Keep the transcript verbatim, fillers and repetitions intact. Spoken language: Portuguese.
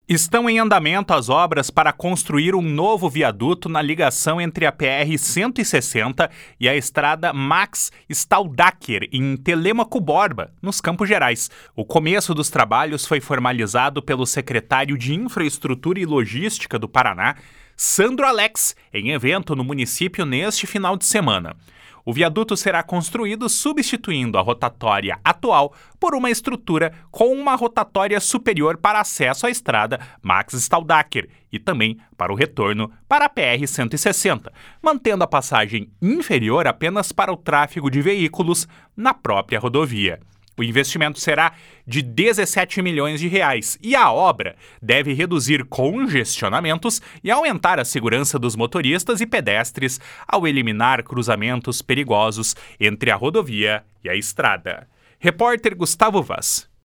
Estão em andamento as obras para construir um novo viaduto na ligação entre a P R cento e sessenta e a estrada Max Staudacher, em Telêmaco Borba, nos Campos Gerais. O começo dos trabalhos foi formalizado pelo secretário de Infraestrutura e Logística do Paraná, Sandro Alex, em evento no município neste final de semana. O viaduto será construído substituindo a rotatória atual por uma estrutura com uma rotatória superior para acesso à estrada Max Staudacher e também para o retorno para a P R cento e sessenta, mantendo a passagem inferior apenas para o tráfego de veículos na própria rodovia. O investimento será de dezessete milhões de reais e a obra deve reduzir congestionamentos e aumentar a segurança dos motoristas e pedestres ao eliminar cruzamentos perigosos entre a rodovia e a estrada. Repórter Gustavo Vaz.